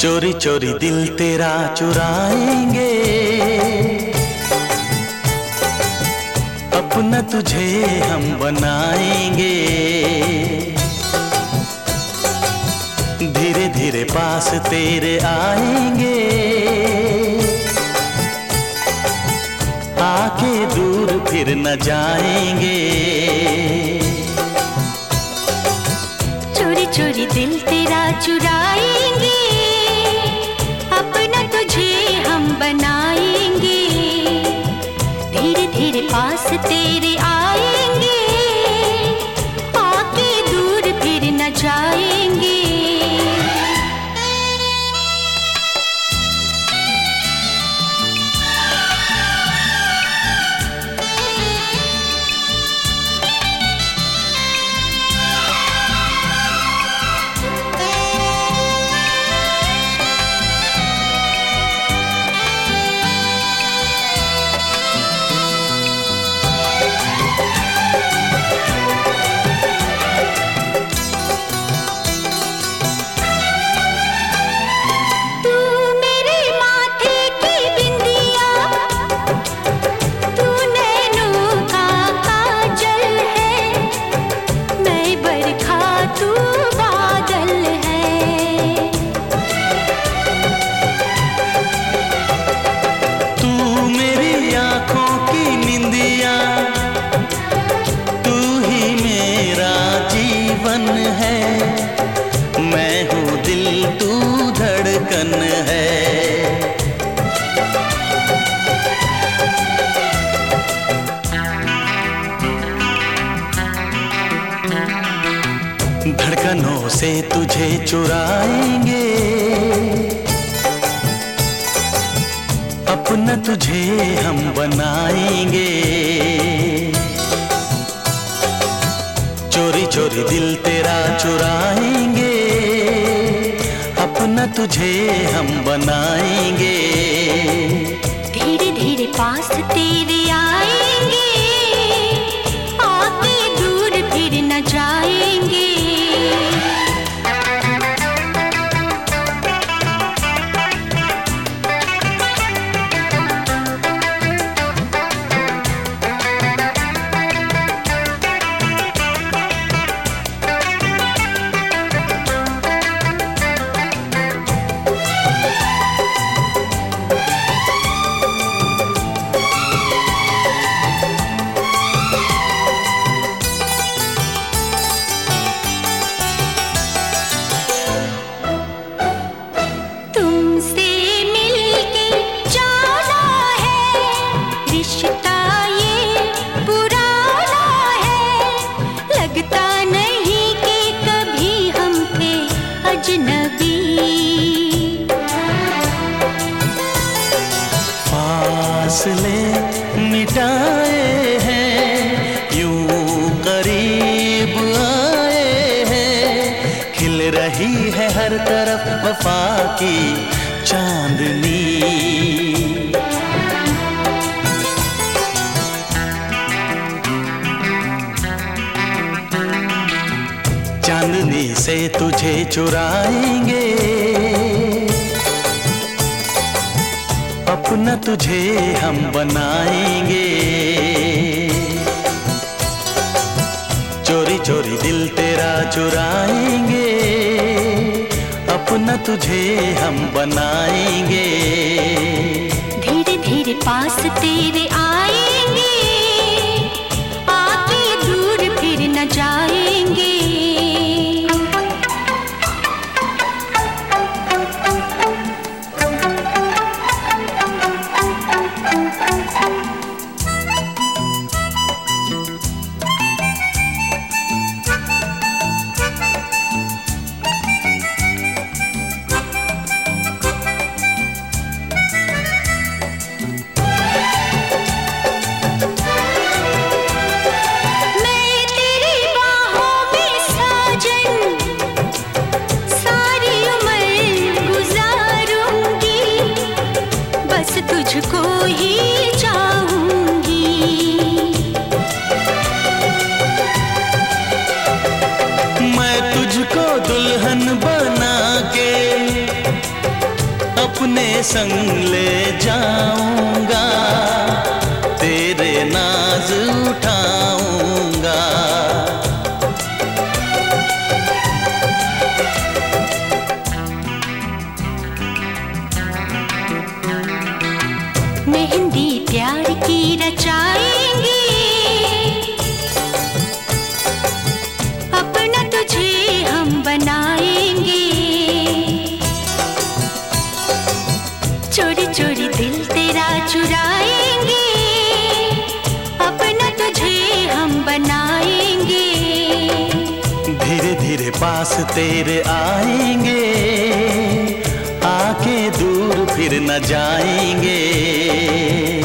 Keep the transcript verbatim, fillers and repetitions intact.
चोरी चोरी दिल तेरा चुराएंगे, अपना तुझे हम बनाएंगे। धीरे धीरे पास तेरे आएंगे, आके दूर फिर न जाएंगे। चोरी चोरी दिल तेरा चुराएंगे, अपना तुझे हम बनाएंगे। धीरे धीरे पास तेरे आएंगे, आके दूर फिर न जाएंगे। मैं हूँ दिल तू धड़कन है। धड़कनों से तुझे चुराएंगे, अपना तुझे हम बनाएंगे। चोरी चोरी दिल तेरा चुराएंगे, अपना तुझे हम बनाएंगे। धीरे धीरे पास तेरे आएंगे, आके दूर फिर न जाएंगे। फासले मिटाए हैं, यूं करीब आए हैं। खिल रही है हर तरफ वफा की चांदनी। चांदनी से तुझे चुराएंगे, अपना तुझे हम बनाएंगे। चोरी चोरी दिल तेरा चुराएंगे, अपना तुझे हम बनाएंगे। धीरे धीरे पास तेरे आएंगे, आके दूर फिर न जाएंगे। मैं तेरी बाहों में अपने संग ले जाऊंगा, तेरे नाज उठाऊंगा। मेहंदी प्यार की रचाएंगे, अपना तुझे हम बनाएंगे। चोरी चोरी दिल तेरा चुराएंगे, अपना तुझे हम बनाएंगे। धीरे धीरे पास तेरे आएंगे, आके दूर फिर न जाएंगे।